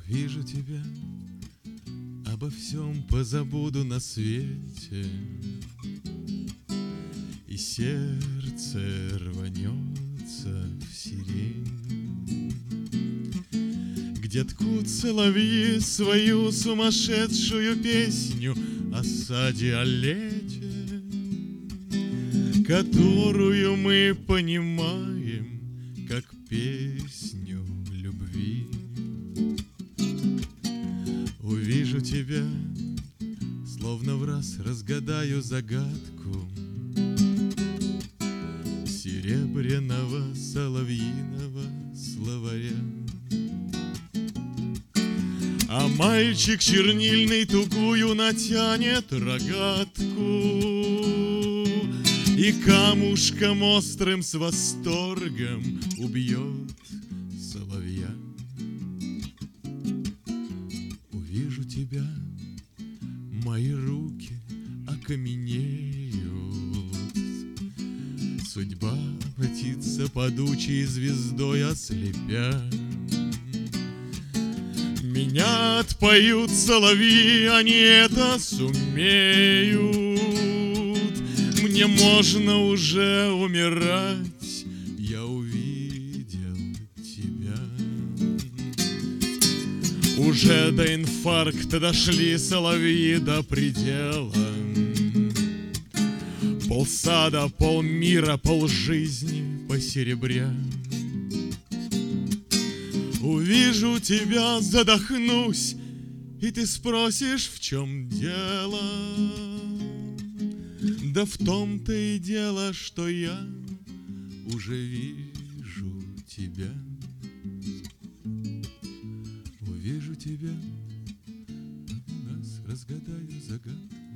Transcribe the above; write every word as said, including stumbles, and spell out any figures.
Увижу тебя, обо всем позабуду на свете, и сердце рванется в сирень, где ткут соловьи свою сумасшедшую песню о саде, о лете, которую мы понимаем как песню любви. Увижу тебя, словно враз разгадаю загадку серебряного соловьиного словаря. А мальчик чернильный тугую натянет рогатку и камушком острым с восторгом убьет соловья. Увижу тебя, мои руки окаменеют, судьба обратится падучей звездой ослепя. Меня отпоют соловьи, они это сумеют. Мне можно уже умирать, я увидел тебя. Уже до инфаркта дошли соловьи до предела. Полсада, полмира, полжизни посеребря. Увижу тебя, задохнусь, и ты спросишь, в чем дело. Да в том-то и дело, что я уже вижу тебя. Увижу тебя, раз разгадаю загадку